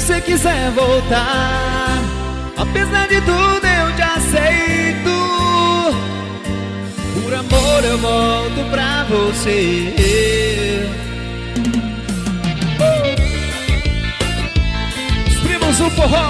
você quiser voltar, apesar de tudo eu te aceito. Por amor eu volto pra você. Os primos do forró.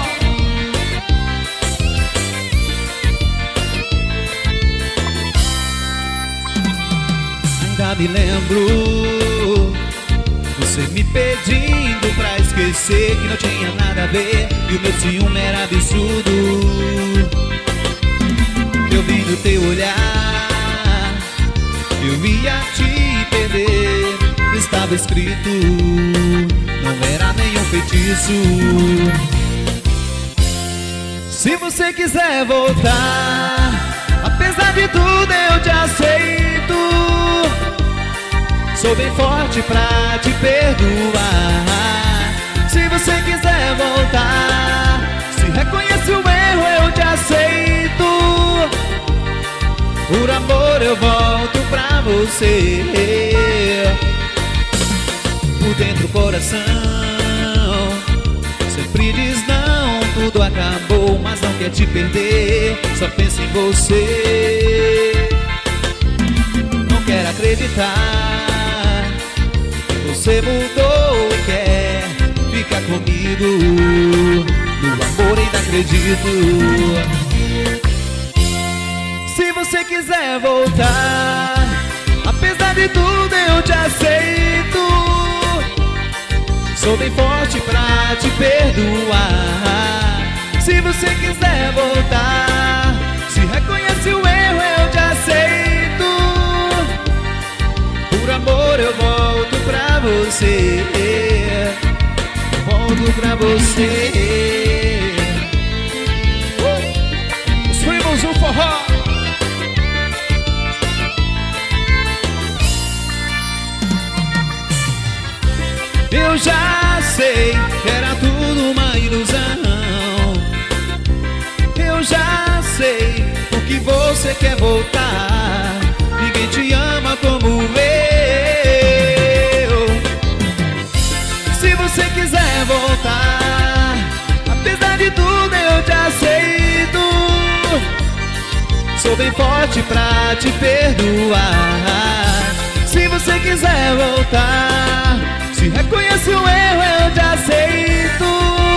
Ainda me lembro você me pedindo pra esquecer que não tinha nada a ver, e o meu ciúme era absurdo. Eu vi no teu olhar, eu ia te perder. Estava escrito, não era nenhum feitiço. Se você quiser voltar, apesar de tudo eu te aceito. Sou bem forte pra te perdoar. Se você quiser voltar, se reconhece o erro eu te aceito. Por amor eu volto pra você. Por dentro o coração sempre diz não, tudo acabou, mas não quer te perder. Só pensa em você, não quer acreditar. Você mudou e quer ficar comigo. No amor ainda acredito. Se você quiser voltar, apesar de tudo eu te aceito. Sou bem forte pra te perdoar. Se você quiser voltar, se reconhece o erro eu te aceito. Por amor eu volto pra você. Volto pra você. Os primos do forró. Eu já sei que era tudo uma ilusão. Eu já sei por que você quer voltar. Ninguém te ama como eu. Se você quiser voltar, apesar de tudo eu te aceito. Sou bem forte pra te perdoar. Se você quiser voltar, se reconhece o erro eu te aceito.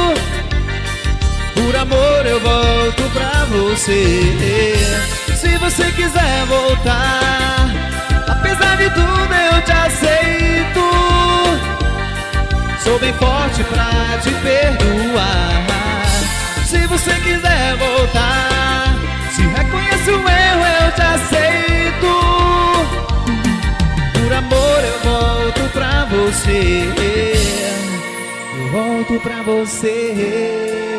Por amor eu volto pra você. Se você quiser voltar, apesar de tudo eu te aceito. Sou bem forte pra te perdoar. Se você quiser voltar, se reconhece o erro eu te aceito. Por amor eu volto pra você. Eu volto pra você.